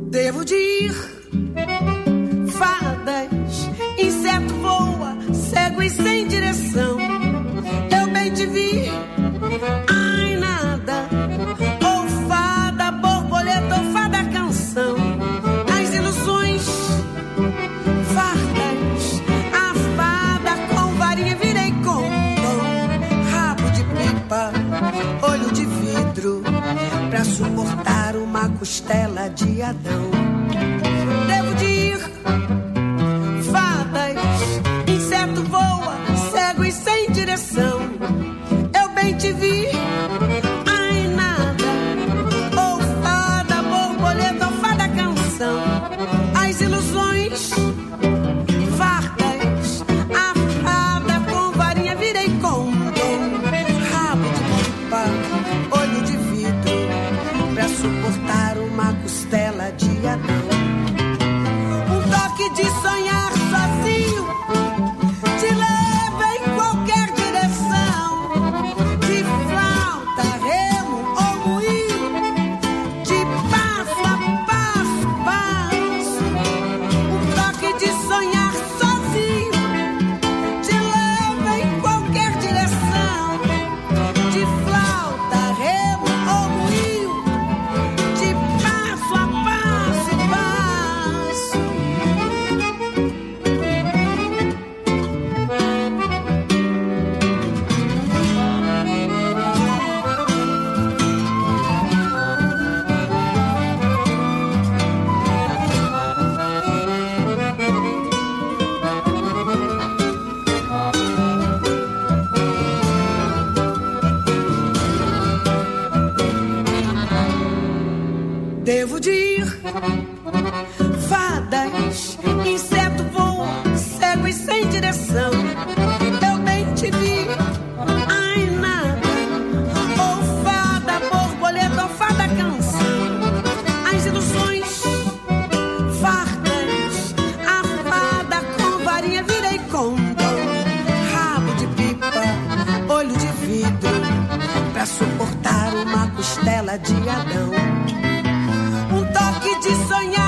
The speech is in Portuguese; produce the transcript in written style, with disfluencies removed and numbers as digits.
Devo de ir, fadas, inseto voa, cego e sem direção. Eu bem te vi, ai nada, ou fada, borboleta, ou fada canção. As ilusões, fardas, a fada com varinha virei condom. Rabo de pipa, olho de vidro, pra suportar uma costela de Adão. Devo de ir, fadas, inseto voa, cego e sem direção. Eu bem te vi, ai nada, ou fada, borboleta, ou fada canção. As ilusões, fardas, a fada com varinha virei condom. Rabo de pipa, olho de vidro, pra suportar uma costela de Adão. Um toque de sonhar sozinho te leva em qualquer direção. De flauta, remo ou moinho, de passo a passo, passo. Um toque de sonhar sozinho te leva em qualquer direção. De flauta, remo ou moinho, de passo a passo, passo. Devo de ir, fadas, inseto voa, cego e sem direção. Eu bem te vi, ai nada, ou fada, borboleta, ou fada canção. As ilusões, fardas, a fada com varinha virei condom. Rabo de pipa, olho de vidro, pra suportar uma costela de Adão. Um toque de sonhar